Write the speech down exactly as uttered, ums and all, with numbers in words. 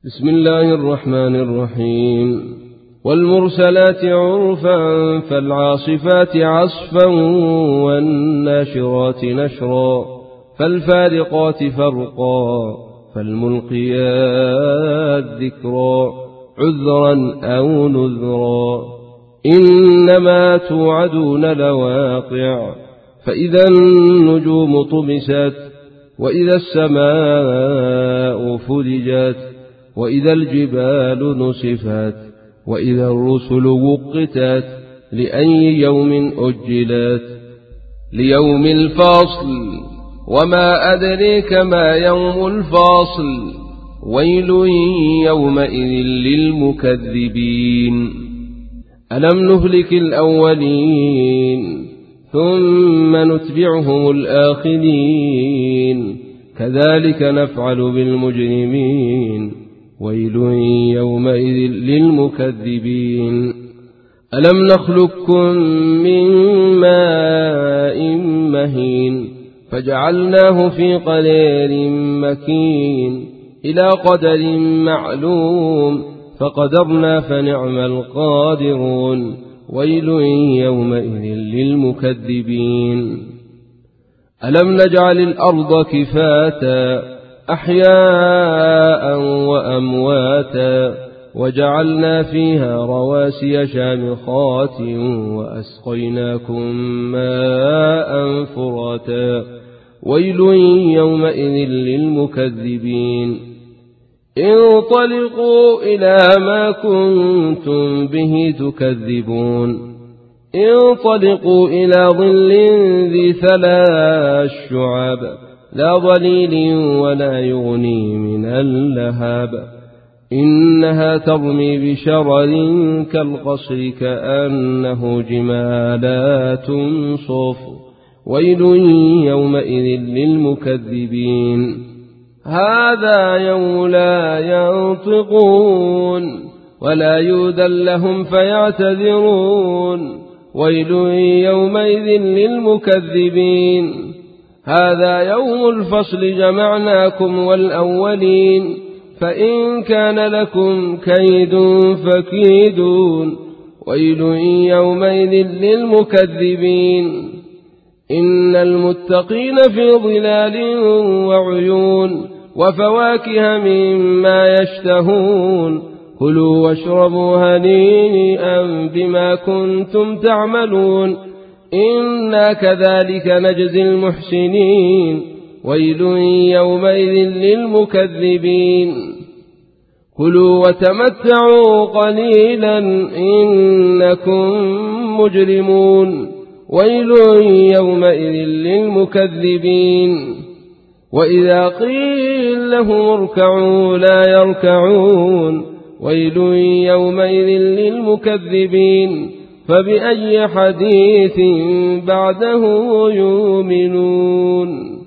بسم الله الرحمن الرحيم والمرسلات عرفا فالعاصفات عصفا والناشرات نشرا فالفارقات فرقا فالملقيات ذكرا عذرا أو نذرا إنما توعدون لواقع فإذا النجوم طمست وإذا السماء فرجت وإذا الجبال نسفت وإذا الرسل وقتت لأي يوم أجلت ليوم الفاصل وما أدريك ما يوم الفاصل ويل يومئذ للمكذبين ألم نهلك الأولين ثم نتبعهم الآخرين كذلك نفعل بالمجرمين ويل يومئذ للمكذبين ألم نخلقكم من ماء مهين فجعلناه في قرار مكين إلى قدر معلوم فقدرنا فنعم القادرون ويل يومئذ للمكذبين ألم نجعل الأرض كفاتا أحياء وأمواتا وجعلنا فيها رواسي شامخات وأسقيناكم ماء فراتا ويل يومئذ للمكذبين انطلقوا إلى ما كنتم به تكذبون انطلقوا إلى ظل ذي ثلاث شعب لا ظليل ولا يغني من اللهب إنها ترمي بشرر كالقصر كأنه جمالات صفر ويل يومئذ للمكذبين هذا يوم لا ينطقون ولا يؤذن لهم فيعتذرون ويل يومئذ للمكذبين هذا يوم الفصل جمعناكم والأولين فإن كان لكم كيد فكيدون ويل يومئذ للمكذبين إن المتقين في ظلال وعيون وفواكه مما يشتهون كلوا واشربوا هنيئا بما كنتم تعملون إنا كذلك نجزي المحسنين ويل يومئذ للمكذبين كلوا وتمتعوا قليلا إنكم مجرمون ويل يومئذ للمكذبين وإذا قيل لهم اركعوا لا يركعون ويل يومئذ للمكذبين فبأي حديث بعده يؤمنون